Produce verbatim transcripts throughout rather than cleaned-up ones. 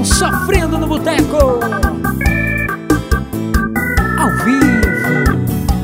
Sofrendo no Boteco, ao vivo.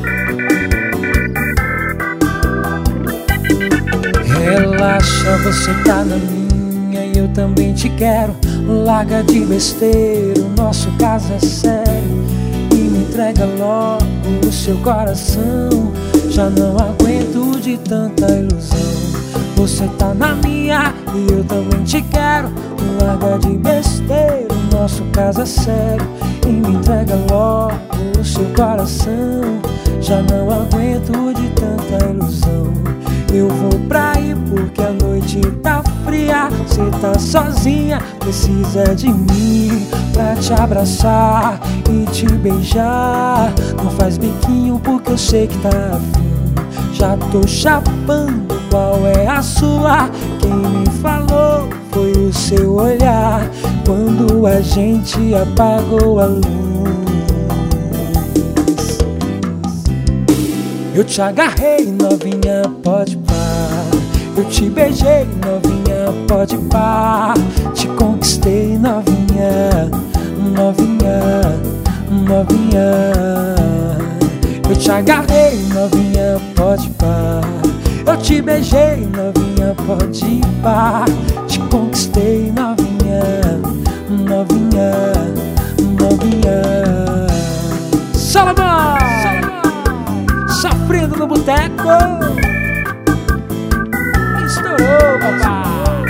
Relaxa, você tá na minha e eu também te quero. Larga de besteira, o nosso caso é sério. E me entrega logo o seu coração. Já não aguento de tanta ilusão. Você tá na minha e eu também te quero. Larga de besteira, o nosso caso é sério. E me entrega logo o seu coração. Já não aguento de tanta ilusão. Eu vou pra aí porque a noite tá fria. Cê tá sozinha, precisa de mim pra te abraçar e te beijar. Não faz biquinho porque eu sei que tá afim. Já tô chapando, qual é a sua? Quem me falou foi o seu olhar quando a gente apagou a luz. Eu te agarrei, novinha, pode pá. Eu te beijei, novinha, pode pá. Te conquistei, novinha, novinha, novinha. Eu te agarrei, novinha, pode pá. Eu te beijei, novinha, pode pá. Te conquistei, novinha, novinha, novinha. Salomão! Sofrendo no Boteco. Estourou, papai.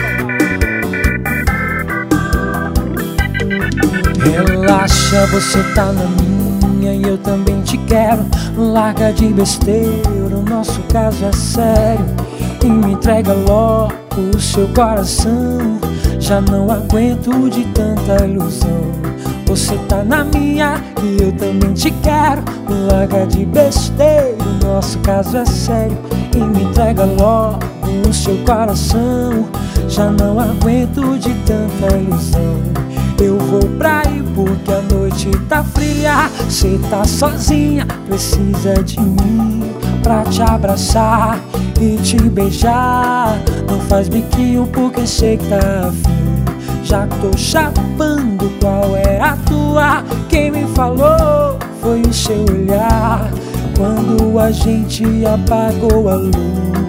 Relaxa, você tá na minha e eu também te quero. Larga de besteira, o nosso caso é sério. E me entrega logo o seu coração. Já não aguento de tanta ilusão. Você tá na minha e eu também te quero. Larga de besteira, o nosso caso é sério. E me entrega logo o seu coração. Já não aguento de tanta ilusão. Eu vou pra aí porque a noite tá fria. Cê tá sozinha, precisa de mim pra te abraçar e te beijar. Não faz biquinho porque sei que tá afim. Já tô chapando, qual é a tua? Quem me falou foi o seu olhar quando a gente apagou a luz.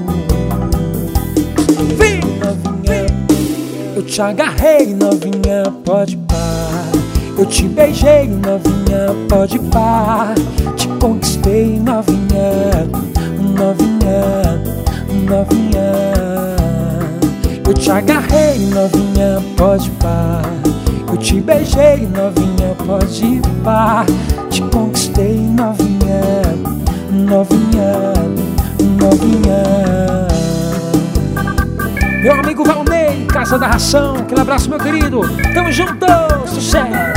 Vem, novinha, eu te agarrei, novinha, pode pá. Eu te beijei, novinha, pode pá. Te conquistei, novinha, novinha, novinha. Eu te agarrei, novinha, pode pá. Eu te beijei, novinha, pode pá. Te conquistei, novinha, novinha, novinha. Meu amigo Valnei, Casa da Ração, aquele abraço, meu querido. Tamo junto, sucesso.